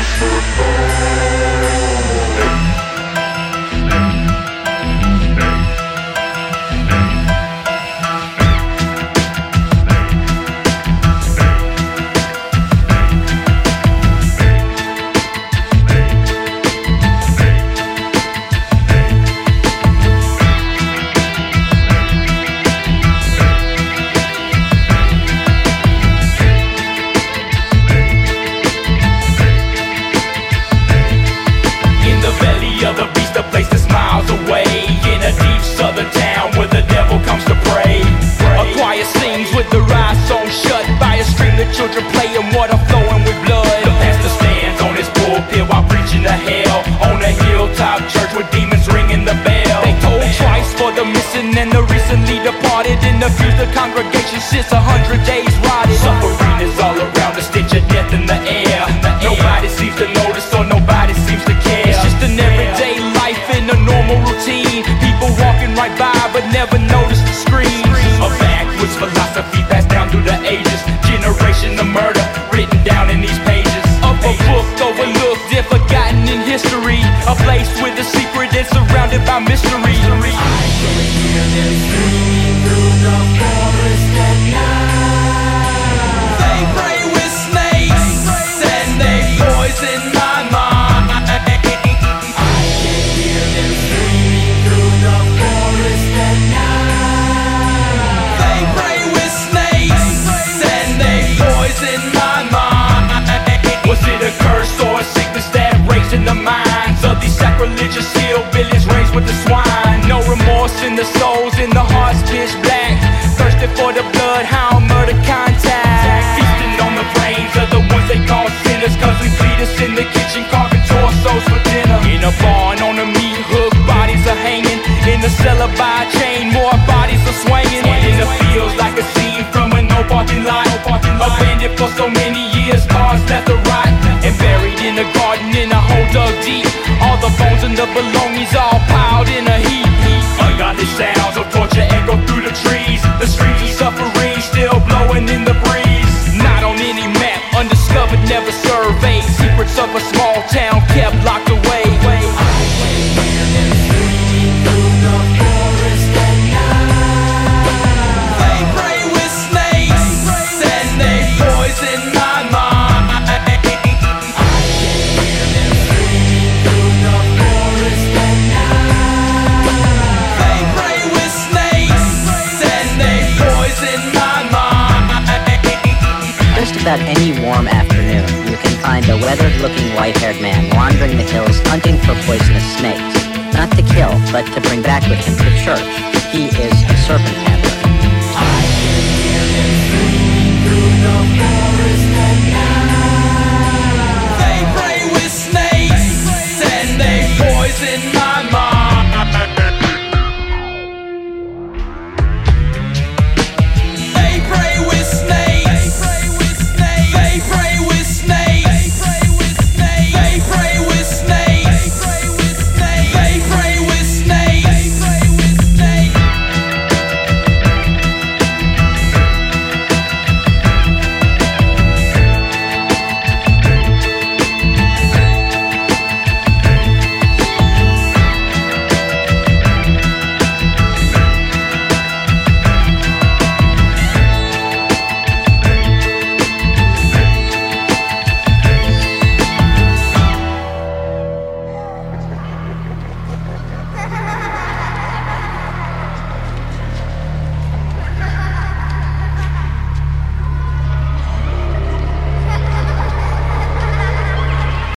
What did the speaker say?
Children playing water flowing with blood. The pastor stands on his pulpit while preaching to hell on a hilltop church with demons ringing the bell. They told twice for the missing and the recently departed. In the future congregation sits 100 days rotted. Suffering is all around, the stench of death in the air. Nobody seems to notice or nobody seems to care. It's just an everyday life in a normal routine. People walking right by but never notice the screams. A backwards philosophy passed down through the ages. Generation of murder written down in these pages of a book overlooked and forgotten in history. A place with a secret and surrounded by mystery. I can hear them screaming through the forest at night. They pray with snakes and they poison my mind. I can hear them screaming through the forest at night. They pray with snakes and they poison my mind. Was it a curse or a sickness that raised in the minds of these sacrilegious hillbillies raised with the swine? No remorse in the souls, in the hearts pitch black, thirsting for the bloodhound murder contact. Feasting on the brains of the ones they call sinners, cause we feed us in the kitchen, carving torsos for dinner. In a barn on a meat hook, bodies are hanging. In the cellar by a chain, more bodies are swinging. And in the fields like a scene from a no parking lot. Abandoned for so many years, cars left to rot. And buried in a garden in a hole dug deep. All the bones and the belongings all piled in a heap. Ungodly sounds of torture echo through the trees. The streets of suffering still blowing in the breeze. Not on any map, undiscovered, never surveyed. Secrets of a small town kept locked away. About any warm afternoon, you can find a weathered-looking white-haired man wandering the hills hunting for poisonous snakes. Not to kill, but to bring back with him to church. He is a serpent handler.